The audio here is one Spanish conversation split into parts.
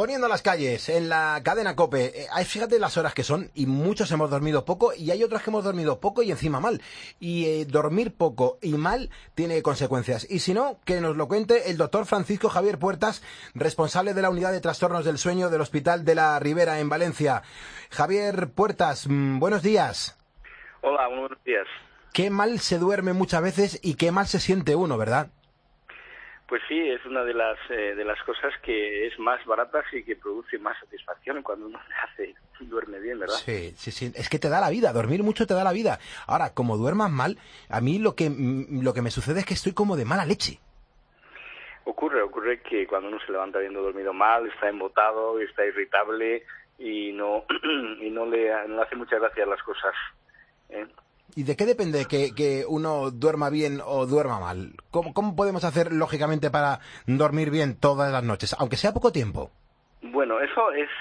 Poniendo las calles en la cadena COPE. Fíjate las horas que son y muchos hemos dormido poco y hay otros que hemos dormido poco y encima mal. Y dormir poco y mal tiene consecuencias. Y si no, que nos lo cuente el doctor Francisco Javier Puertas, responsable de la unidad de trastornos del sueño del Hospital de la Ribera en Valencia. Javier Puertas, buenos días. Hola, buenos días. Qué mal se duerme muchas veces y qué mal se siente uno, ¿verdad? Pues sí, es una de las cosas que es más baratas y que produce más satisfacción cuando uno duerme bien, ¿verdad? Sí. Es que te da la vida, dormir mucho te da la vida. Ahora, como duermas mal, a mí lo que me sucede es que estoy como de mala leche. Ocurre que cuando uno se levanta habiendo dormido mal, está embotado, está irritable y no le hace muchas gracias las cosas, ¿eh? ¿Y de qué depende que uno duerma bien o duerma mal? ¿Cómo podemos hacer, lógicamente, para dormir bien todas las noches, aunque sea poco tiempo? Bueno, eso es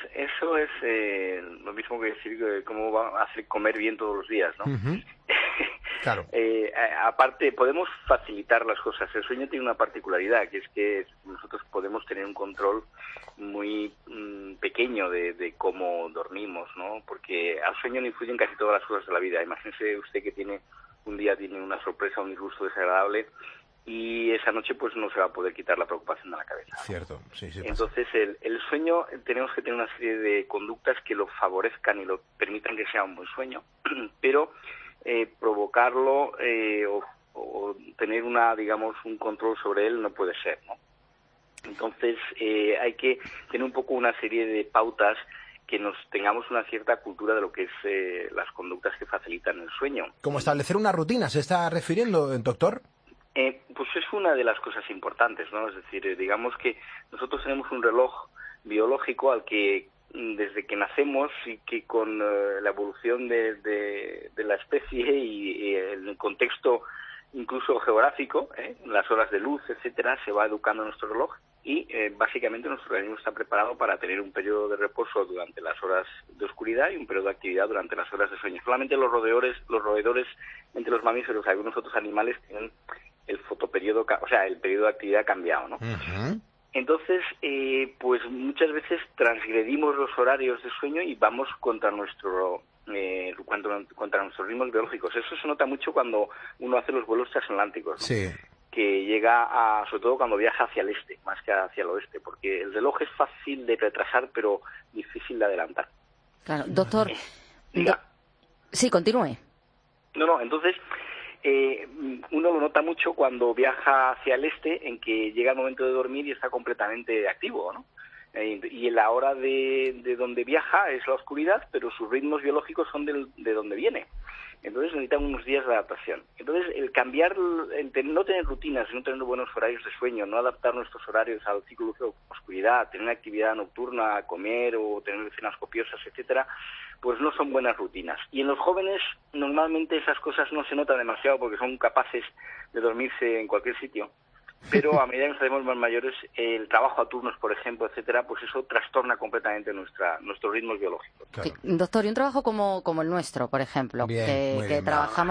lo mismo que decir que cómo va a hacer comer bien todos los días, ¿no? Uh-huh. Claro. Aparte, podemos facilitar las cosas. El sueño tiene una particularidad, que es que nosotros podemos tener un control muy pequeño de cómo dormimos, ¿no? Porque al sueño le influyen casi todas las cosas de la vida. Imagínese usted que un día tiene una sorpresa, un disgusto desagradable, y esa noche pues no se va a poder quitar la preocupación de la cabeza. Cierto, sí. Entonces el sueño, tenemos que tener una serie de conductas que lo favorezcan y lo permitan que sea un buen sueño, pero provocarlo o tener un control sobre él no puede ser, ¿no? Entonces hay que tener un poco una serie de pautas que nos tengamos una cierta cultura de lo que es las conductas que facilitan el sueño. ¿Como establecer una rutina se está refiriendo, doctor? Pues es una de las cosas importantes, ¿no? Es decir, digamos que nosotros tenemos un reloj biológico al que desde que nacemos y que con la evolución de la especie y el contexto incluso geográfico, las horas de luz, etcétera, se va educando nuestro reloj y básicamente nuestro organismo está preparado para tener un periodo de reposo durante las horas de oscuridad y un periodo de actividad durante las horas de sueño. Solamente los roedores entre los mamíferos y algunos otros animales tienen el fotoperiodo, o sea, el periodo de actividad cambiado, ¿no? Uh-huh. Entonces, pues muchas veces transgredimos los horarios de sueño y vamos contra nuestros ritmos biológicos. Eso se nota mucho cuando uno hace los vuelos transatlánticos, ¿no? Sí. Que llega sobre todo cuando viaja hacia el este, más que hacia el oeste, porque el reloj es fácil de retrasar, pero difícil de adelantar. Claro, doctor. Sí, continúe. No, entonces uno lo nota mucho cuando viaja hacia el este, en que llega el momento de dormir y está completamente activo, ¿no? Y en la hora de donde viaja es la oscuridad, pero sus ritmos biológicos son de donde viene. Entonces necesitan unos días de adaptación. Entonces el cambiar, no tener rutinas, no tener buenos horarios de sueño, no adaptar nuestros horarios al ciclo de oscuridad, tener actividad nocturna, comer o tener cenas copiosas, etcétera, pues no son buenas rutinas. Y en los jóvenes normalmente esas cosas no se notan demasiado porque son capaces de dormirse en cualquier sitio. Pero a medida que nos hacemos más mayores, el trabajo a turnos, por ejemplo, etcétera, pues eso trastorna completamente nuestros ritmos biológicos. Claro. Sí, doctor, y un trabajo como el nuestro, por ejemplo, que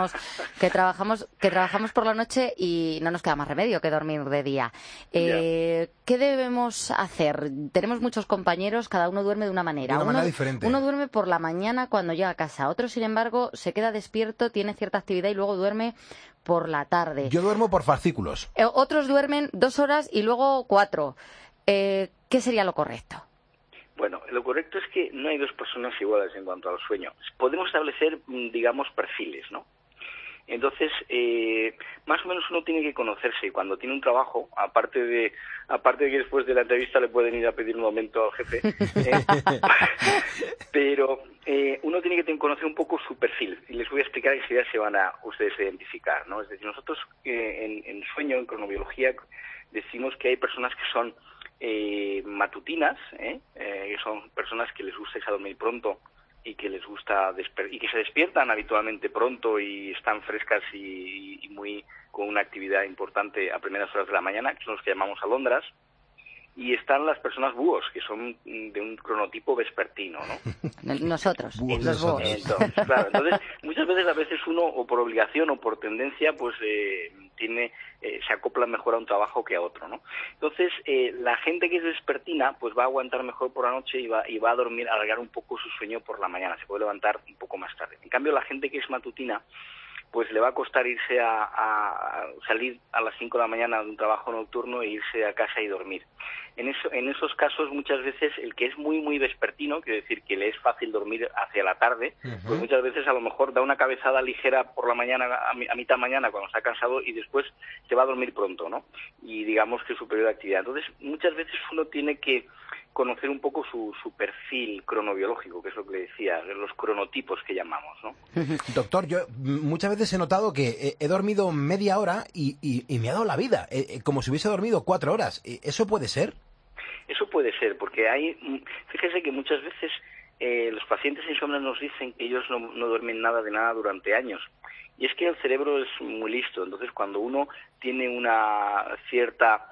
trabajamos por la noche y no nos queda más remedio que dormir de día. ¿Qué debemos hacer? Tenemos muchos compañeros, cada uno duerme de una manera. De una manera diferente. Uno duerme por la mañana cuando llega a casa, otro, sin embargo, se queda despierto, tiene cierta actividad y luego duerme por la tarde. Yo duermo por fascículos. Otros duermen 2 horas y luego 4. ¿Qué sería lo correcto? Bueno, lo correcto es que no hay dos personas iguales en cuanto al sueño. Podemos establecer, digamos, perfiles, ¿no? Entonces, más o menos uno tiene que conocerse y cuando tiene un trabajo, aparte de que después de la entrevista le pueden ir a pedir un aumento al jefe, pero uno tiene que conocer un poco su perfil y les voy a explicar y enseguida se van a ustedes a identificar, ¿no? Es decir, nosotros en sueño, en cronobiología, decimos que hay personas que son matutinas, que son personas que les gusta irse a dormir pronto y que les gusta y que se despiertan habitualmente pronto y están frescas y muy con una actividad importante a primeras horas de la mañana, que son los que llamamos alondras, y están las personas búhos, que son de un cronotipo vespertino, ¿no? Nosotros, los búhos. Entonces, muchas veces uno, o por obligación o por tendencia, pues se acopla mejor a un trabajo que a otro, ¿no? Entonces, la gente que es vespertina, pues va a aguantar mejor por la noche y va a dormir, a alargar un poco su sueño por la mañana, se puede levantar un poco más tarde. En cambio, la gente que es matutina, pues le va a costar irse a salir a las 5 de la mañana de un trabajo nocturno e irse a casa y dormir. En esos casos, muchas veces, el que es muy, muy vespertino, quiere decir que le es fácil dormir hacia la tarde, pues muchas veces a lo mejor da una cabezada ligera por la mañana, a mitad mañana, cuando está cansado, y después se va a dormir pronto, ¿no? Y digamos que es su periodo de actividad. Entonces, muchas veces uno tiene que conocer un poco su perfil cronobiológico, que es lo que le decía, los cronotipos que llamamos, ¿no? Doctor, yo muchas veces he notado que he dormido media hora y me ha dado la vida, como si hubiese dormido 4 horas. ¿Eso puede ser? Eso puede ser, porque fíjese que muchas veces los pacientes insomnes nos dicen que ellos no duermen nada de nada durante años. Y es que el cerebro es muy listo, entonces cuando uno tiene una cierta,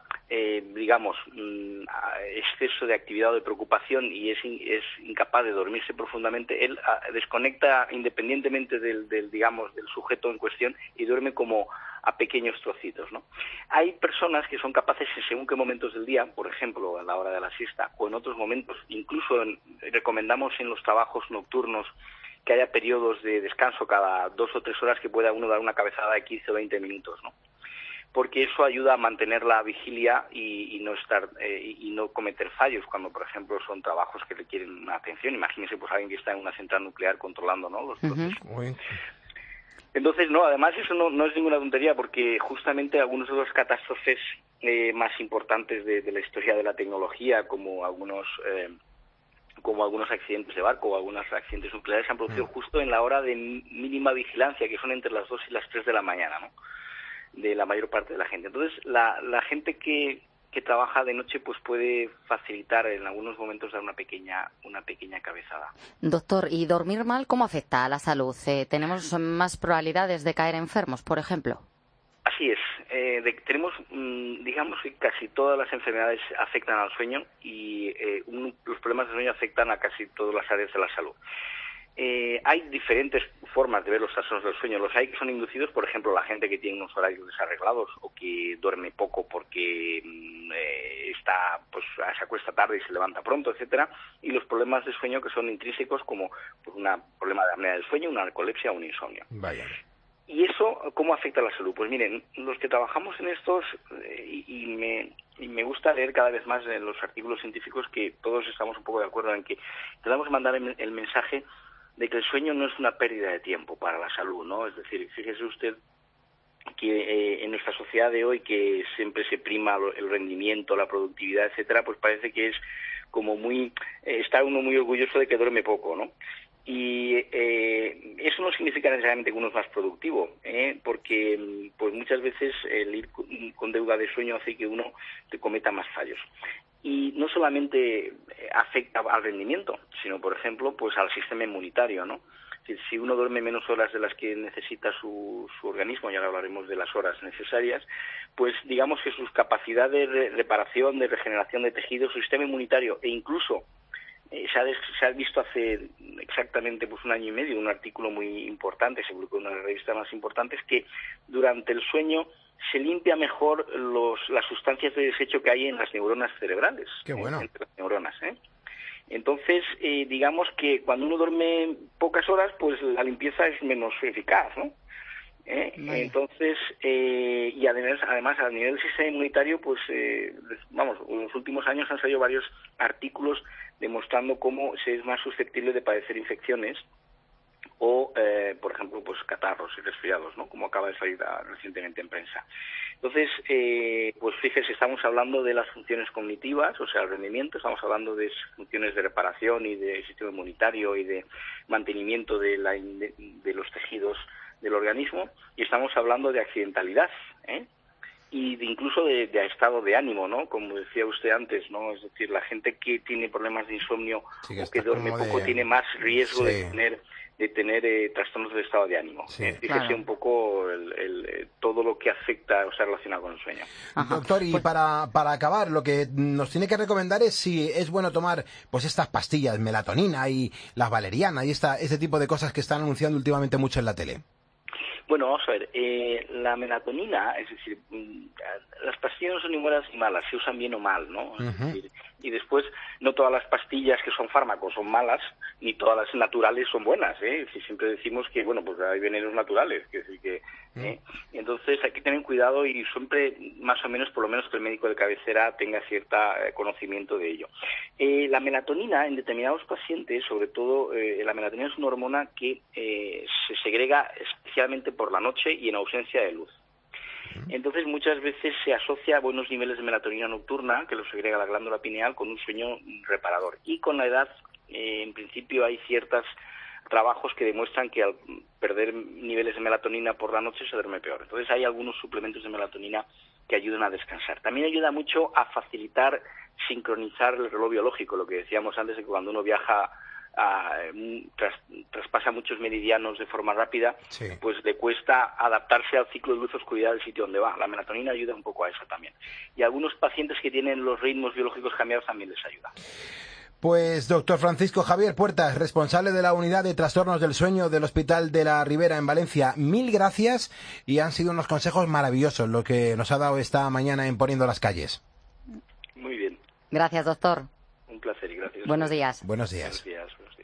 exceso de actividad o de preocupación y es incapaz de dormirse profundamente, él desconecta independientemente del sujeto en cuestión y duerme como a pequeños trocitos, ¿no? Hay personas que son capaces, en según qué momentos del día, por ejemplo, a la hora de la siesta o en otros momentos, incluso recomendamos en los trabajos nocturnos que haya periodos de descanso cada 2 o 3 horas que pueda uno dar una cabezada de 15 o 20 minutos, ¿no? Porque eso ayuda a mantener la vigilia y no cometer fallos cuando, por ejemplo, son trabajos que requieren una atención. Imagínese, pues, alguien que está en una central nuclear controlando, ¿no?, los procesos. Entonces, no, además eso no es ninguna tontería, porque justamente algunos de los catástrofes más importantes de la historia de la tecnología, como algunos accidentes de barco o algunos accidentes nucleares, se han producido justo en la hora de mínima vigilancia, que son entre las 2 y las 3 de la mañana, ¿no?, de la mayor parte de la gente. Entonces, la gente que trabaja de noche, pues puede facilitar en algunos momentos dar una pequeña cabezada. Doctor, ¿y dormir mal cómo afecta a la salud? ¿Tenemos más probabilidades de caer enfermos, por ejemplo? Así es. Tenemos, digamos que casi todas las enfermedades afectan al sueño y los problemas de sueño afectan a casi todas las áreas de la salud. Hay diferentes formas de ver los trastornos del sueño. Los hay que son inducidos, por ejemplo, la gente que tiene unos horarios desarreglados o que duerme poco porque se acuesta tarde y se levanta pronto, etcétera, y los problemas de sueño que son intrínsecos, como pues, un problema de apnea del sueño, una narcolepsia o un insomnio. Vaya. ¿Y eso cómo afecta a la salud? Pues miren, los que trabajamos en estos, y me gusta leer cada vez más en los artículos científicos que todos estamos un poco de acuerdo en que tenemos que mandar el mensaje de que el sueño no es una pérdida de tiempo para la salud, ¿no? Es decir, fíjese usted que en nuestra sociedad de hoy, que siempre se prima el rendimiento, la productividad, etcétera, pues parece que es como está uno muy orgulloso de que duerme poco, ¿no? Y eso no significa necesariamente que uno es más productivo, porque pues muchas veces el ir con deuda de sueño hace que uno te cometa más fallos. Y no solamente afecta al rendimiento, sino, por ejemplo, pues al sistema inmunitario, ¿no? Si uno duerme menos horas de las que necesita su organismo, y ahora hablaremos de las horas necesarias, pues digamos que sus capacidades de reparación, de regeneración de tejidos, su sistema inmunitario e incluso se ha visto hace exactamente pues 1 año y medio un artículo muy importante, se publicó en una de las revistas más importantes, que durante el sueño se limpia mejor las sustancias de desecho que hay en las neuronas cerebrales. Qué bueno. Entre las neuronas, Entonces, digamos que cuando uno duerme pocas horas, pues la limpieza es menos eficaz, ¿no? Entonces, y además a nivel del sistema inmunitario, pues, en los últimos años han salido varios artículos demostrando cómo se es más susceptible de padecer infecciones o, por ejemplo, pues catarros y resfriados, ¿no?, como acaba de salir recientemente en prensa. Entonces, pues fíjese, estamos hablando de las funciones cognitivas, o sea, el rendimiento, estamos hablando de funciones de reparación y de sistema inmunitario y de mantenimiento de los tejidos del organismo, y estamos hablando de accidentalidad, y incluso de estado de ánimo, ¿no? Como decía usted antes, ¿no? Es decir, la gente que tiene problemas de insomnio o que duerme poco tiene más riesgo de tener trastornos del estado de ánimo. Fíjese un poco todo lo que afecta o sea relacionado con el sueño. Ajá. Doctor, y para acabar, lo que nos tiene que recomendar es si es bueno tomar pues estas pastillas, melatonina y las valeriana y este tipo de cosas que están anunciando últimamente mucho en la tele. Bueno, vamos a ver, la melatonina, es decir, las pastillas no son ni buenas ni malas, se usan bien o mal, ¿no? Es decir, y después, no todas las pastillas que son fármacos son malas, ni todas las naturales son buenas, ¿eh? Si siempre decimos que, bueno, pues hay venenos naturales, que decir que... Entonces hay que tener cuidado y siempre, más o menos, por lo menos que el médico de cabecera tenga cierto conocimiento de ello. La melatonina, en determinados pacientes, sobre todo, la melatonina es una hormona que se segrega especialmente por la noche y en ausencia de luz. Entonces muchas veces se asocia a buenos niveles de melatonina nocturna, que lo segrega la glándula pineal, con un sueño reparador. Y con la edad, en principio, hay ciertos trabajos que demuestran que al perder niveles de melatonina por la noche se duerme peor. Entonces hay algunos suplementos de melatonina que ayudan a descansar. También ayuda mucho a facilitar, sincronizar el reloj biológico, lo que decíamos antes de que cuando uno viaja traspasa muchos meridianos de forma rápida, pues le cuesta adaptarse al ciclo de luz-oscuridad del sitio donde va. La melatonina ayuda un poco a eso también. Y a algunos pacientes que tienen los ritmos biológicos cambiados también les ayuda. Pues doctor Francisco Javier Puertas, responsable de la unidad de trastornos del sueño del Hospital de la Ribera en Valencia, mil gracias y han sido unos consejos maravillosos lo que nos ha dado esta mañana en Poniendo las Calles. Muy bien. Gracias, doctor. Un placer y gracias. Buenos días. Buenos días. Buenos días.